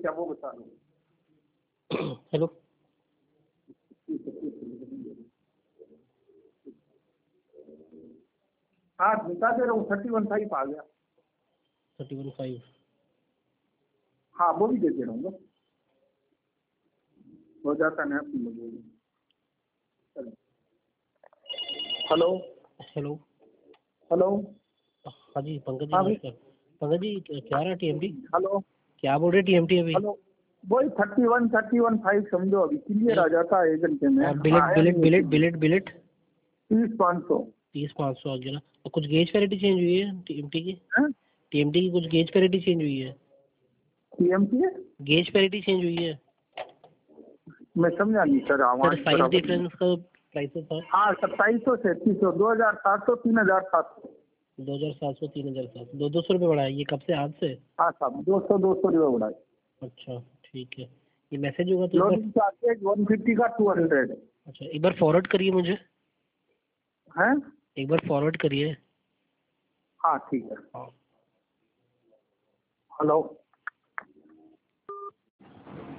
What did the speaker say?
क्या वो बता रहा हूँ। हेलो। हाँ बता दे रहा हूँ, 31.5 आ गया। 31.5। हाँ वो भी दे दे रहा हूँ, हो जाता ना अपनी लोगों। Hello hello. हेलो। हाँ जी पंकज जी हाँ नमस्कार। पंकज जी क्या रहा टीएमटी? हेलो। क्या बोल रहे टीएमटी अभी? हेलो वही 31.5 समझो, अभी क्लियर आ जाता है 1 घंटे में। और बिलेट 30,500। 30,500 आ गया ना। और कुछ गेज पैरिटी चेंज हुई है टीएमटी की? हैं? टीएमटी की कुछ गेज पैरिटी चेंज हुई है? टीएमटी है? गेज पैरिटी चेंज हुई है? मैं समझा नहीं सर, सर आवाज साइज डिफरेंस का प्राइसेस था। हाँ 2700 से 3300, 2700 3700। 2700 3700, 200 रुपये बढ़ा है। ये कब से? आज से? हाँ साहब 200 रुपये बढ़ाए। अच्छा ठीक है। ये मैसेज होगा तो एक बार। लोडिंग चार्जेज 150 का 200। अच्छा एक बार फॉरवर्ड करिए मुझे। हैं? एक बार फॉरवर्ड करिए। हाँ ठीक है। हाँ। हेलो।